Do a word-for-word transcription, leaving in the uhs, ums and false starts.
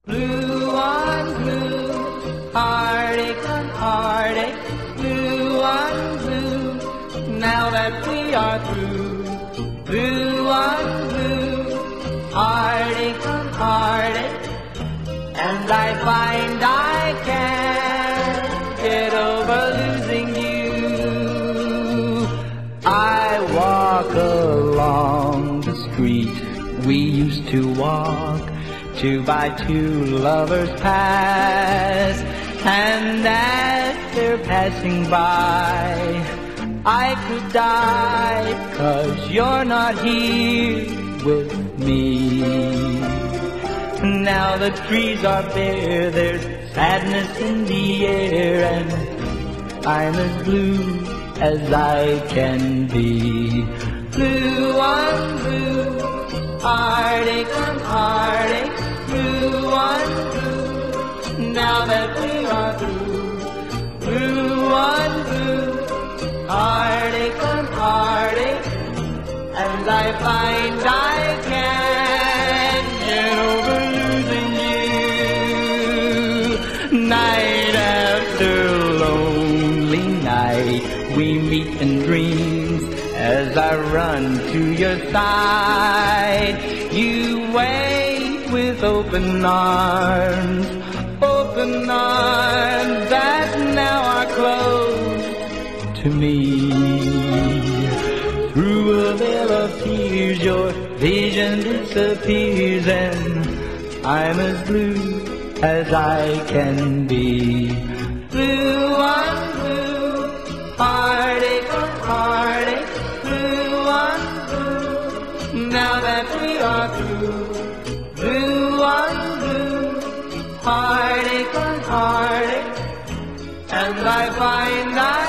Blue on blue, heartache on heartache, blue on blue, now that we are through. Blue on blue, heartache on heartache, and I find I can't get over losing you. I walk along the street we used to walk, two by two lovers pass, and as they're passing by, I could die, 'cause you're not here with me. Now the trees are bare, there's sadness in the air, and I'm as blue as I can be. Blue on blue, heartache on heartache, blue on blue, now that we are through. Blue on blue, heartache on heartache, and I find I can't get over losing you. Night after lonely night, we meet in dreams as I run to your side. You wait with open arms, open arms that now are closed to me. Through a veil of tears your vision disappears, and I'm as blue as I can be. Blue on blue, heartache on heartache, blue on blue, now that we are through. Blue on blue, heartache on heartache, and I find I